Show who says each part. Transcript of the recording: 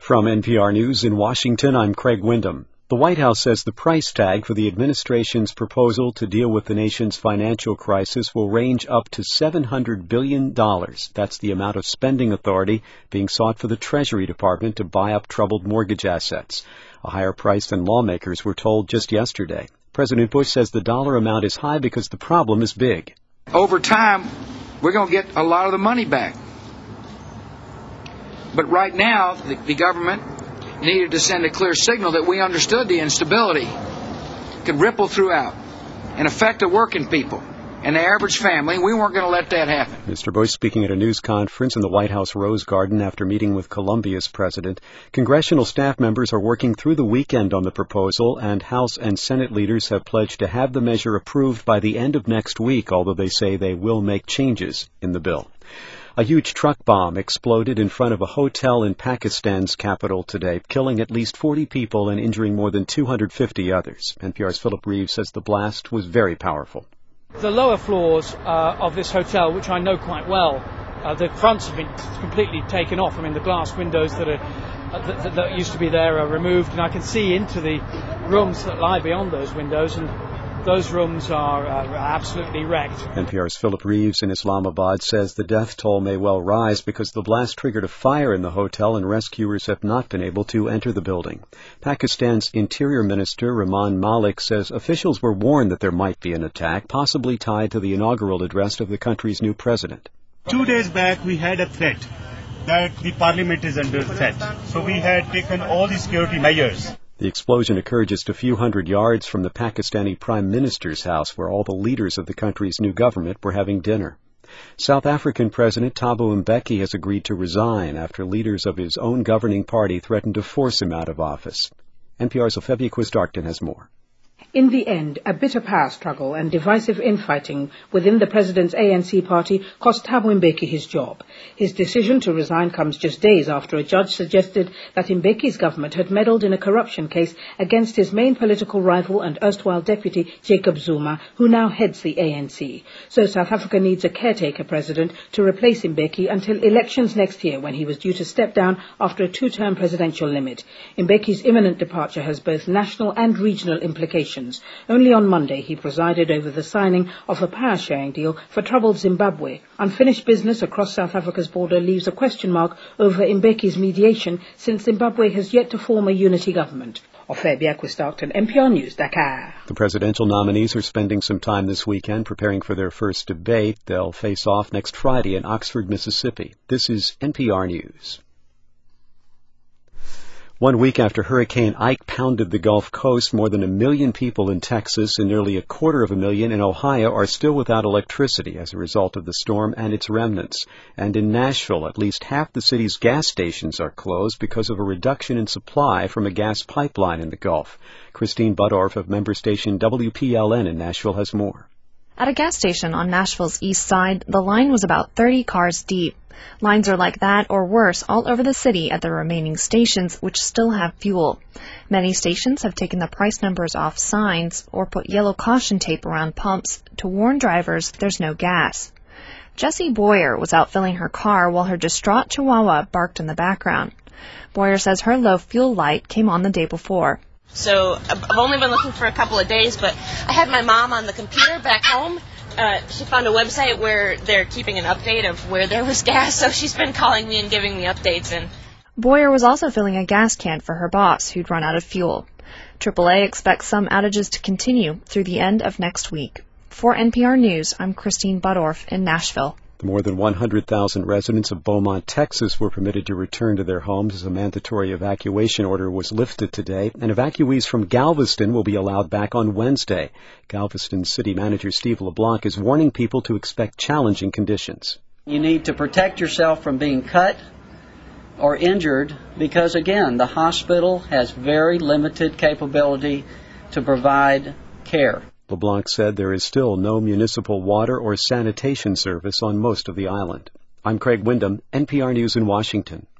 Speaker 1: From NPR News in Washington, I'm Craig Windham. The White House says the price tag for the administration's proposal to deal with the nation's financial crisis will range up to $700 billion. That's the amount of spending authority being sought for the Treasury Department to buy up troubled mortgage assets, a higher price than lawmakers were told just yesterday. President Bush says the dollar amount is high because the problem is big.
Speaker 2: Over time, we're going to get a lot of the money back. But right now, the government needed to send a clear signal that we understood the instability could ripple throughout and affect the working people and the average family. We weren't going to let that happen.
Speaker 1: Mr. Bush speaking at a news conference in the White House Rose Garden after meeting with Colombia's president. Congressional staff members are working through the weekend on the proposal, and House and Senate leaders have pledged to have the measure approved by the end of next week, although they say they will make changes in the bill. A huge truck bomb exploded in front of a hotel in Pakistan's capital today, killing at least 40 people and injuring more than 250 others. NPR's Philip Reeves says the blast was very powerful.
Speaker 3: The lower floors of this hotel, which I know quite well, the fronts have been completely taken off. I mean, the glass windows that used to be there are removed, and I can see into the rooms that lie beyond those windows, and those rooms are absolutely wrecked.
Speaker 1: NPR's Philip Reeves in Islamabad says the death toll may well rise because the blast triggered a fire in the hotel and rescuers have not been able to enter the building. Pakistan's Interior Minister Rahman Malik says officials were warned that there might be an attack, possibly tied to the inaugural address of the country's new president.
Speaker 4: 2 days back, we had a threat that the parliament is under threat. So we had taken all the security measures.
Speaker 1: The explosion occurred just a few hundred yards from the Pakistani Prime Minister's house, where all the leaders of the country's new government were having dinner. South African President Thabo Mbeki has agreed to resign after leaders of his own governing party threatened to force him out of office. NPR's Ophelia Quisdarkton has more.
Speaker 5: In the end, a bitter power struggle and divisive infighting within the president's ANC party cost Thabo Mbeki his job. His decision to resign comes just days after a judge suggested that Mbeki's government had meddled in a corruption case against his main political rival and erstwhile deputy, Jacob Zuma, who now heads the ANC. So South Africa needs a caretaker president to replace Mbeki until elections next year, when he was due to step down after a 2-term presidential limit. Mbeki's imminent departure has both national and regional implications. Only on Monday he presided over the signing of a power-sharing deal for troubled Zimbabwe. Unfinished business across South Africa's border leaves a question mark over Mbeki's mediation, since Zimbabwe has yet to form a unity government. Ophelia Quisdarkton, NPR News, Dakar.
Speaker 1: The presidential nominees are spending some time this weekend preparing for their first debate. They'll face off next Friday in Oxford, Mississippi. This is NPR News. 1 week after Hurricane Ike pounded the Gulf Coast, more than 1 million people in Texas and nearly 250,000 in Ohio are still without electricity as a result of the storm and its remnants. And in Nashville, at least half the city's gas stations are closed because of a reduction in supply from a gas pipeline in the Gulf. Christine Budorf of member station WPLN in Nashville has more.
Speaker 6: At a gas station on Nashville's east side, the line was about 30 cars deep. Lines are like that or worse all over the city at the remaining stations, which still have fuel. Many stations have taken the price numbers off signs or put yellow caution tape around pumps to warn drivers there's no gas. Jessie Boyer was out filling her car while her distraught chihuahua barked in the background. Boyer says her low fuel light came on the day before.
Speaker 7: So I've only been looking for a couple of days, but I had my mom on the computer back home. She found a website where they're keeping an update of where there was gas, so she's been calling me and giving me updates. And
Speaker 6: Boyer was also filling a gas can for her boss, who'd run out of fuel. AAA expects some outages to continue through the end of next week. For NPR News, I'm Christine Budorf in Nashville.
Speaker 1: More than 100,000 residents of Beaumont, Texas were permitted to return to their homes as a mandatory evacuation order was lifted today, and evacuees from Galveston will be allowed back on Wednesday. Galveston City Manager Steve LeBlanc is warning people to expect challenging conditions.
Speaker 8: You need to protect yourself from being cut or injured because, again, the hospital has very limited capability to provide care.
Speaker 1: LeBlanc said there is still no municipal water or sanitation service on most of the island. I'm Craig Windham, NPR News in Washington.